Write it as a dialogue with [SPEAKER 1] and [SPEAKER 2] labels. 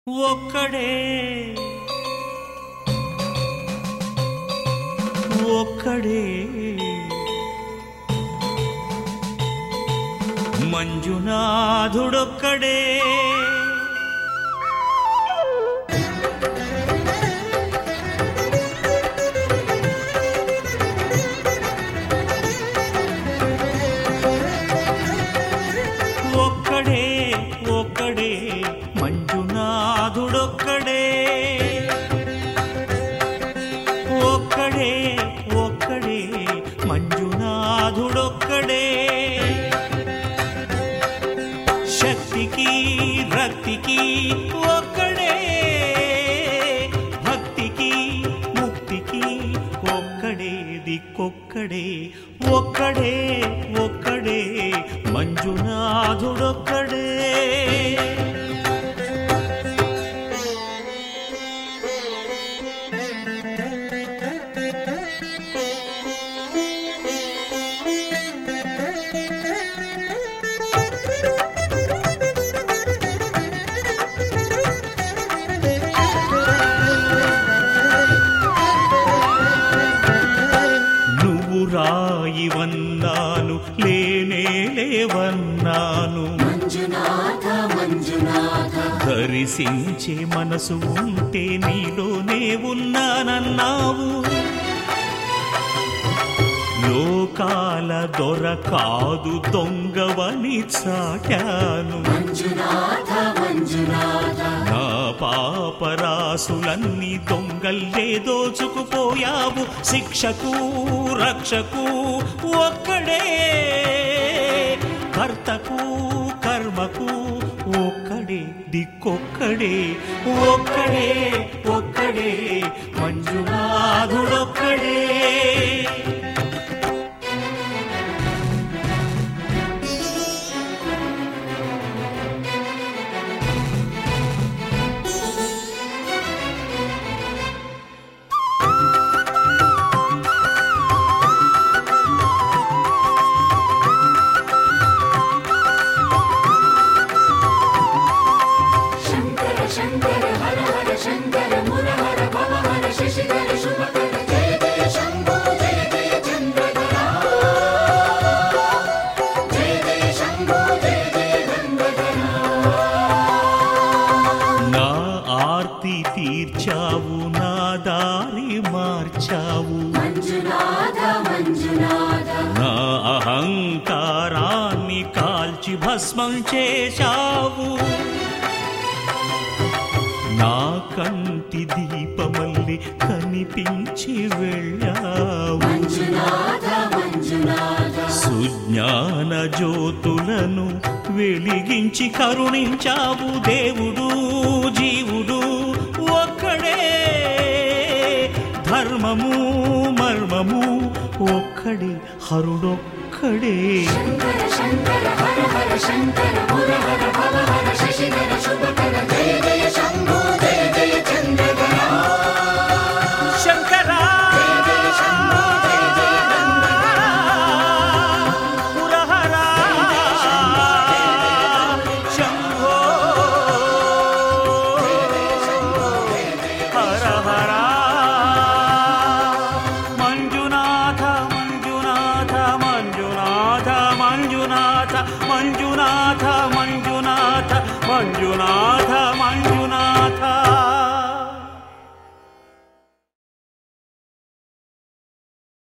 [SPEAKER 1] ఒక్కడే ఒక్కడే మంజునాథుడొక్కడే ఒక్కడే ఒక్కడే మంజునాథుడొక్కడే ఒక్కడే ఒక్కడే మంజునాథుడొక్కడే శక్తికి రక్తికి ఒక్కడే భక్తికి ముక్తికి ఒక్కడే దిక్కొక్కడే ఒక్కడే ఒక్కడే మంజునాథుడొక్కడే రాయివన్నాను లేనే లేవన్నాను
[SPEAKER 2] మంజునాథ మంజునాథ
[SPEAKER 1] దర్శించే మనసు ఉంటే నీలోనే ఉన్నానన్నావు లోకాల దొర కాదు దొంగవని చాటాను
[SPEAKER 2] మంజునాథ మంజునాథ
[SPEAKER 1] నా పాపరాసులన్నీ దొంగల్లే దోచుకుపోయావు శిక్షకు రక్షకు ఒక్కడే కర్తకు కర్మకు ఒక్కడే దిక్కొక్కడే ఒక్కడే ఒక్కడే మంజునాథుడొక్కడే
[SPEAKER 2] శంకర హర హర శంకర మురహర భవహర శశిధర శుభకర జయ జయ శంభో జయ జయ చంద్రధర జయ జయ శంభో జయ జయ గంగాధర
[SPEAKER 1] నా ఆర్తి తీర్చావు నా దారి మార్చావు
[SPEAKER 2] మంజునాథ మంజునాథ
[SPEAKER 1] నా అహంకారాన్ని కాల్చి భస్మం చేశావు నా కంటి దీపమల్లి కనిపించి వెళ్ళావు
[SPEAKER 2] మంజునాథ మంజునాథ
[SPEAKER 1] సుజ్ఞాన జ్యోతులను వెలిగించి కరుణించావు దేవుడు జీవుడు ఒక్కడే ధర్మము మర్మము ఒక్కడే హరుడొక్కడే
[SPEAKER 2] శంకర శంకర హర హర శంకర మురహర భవహర శశిధర శుభకర జయ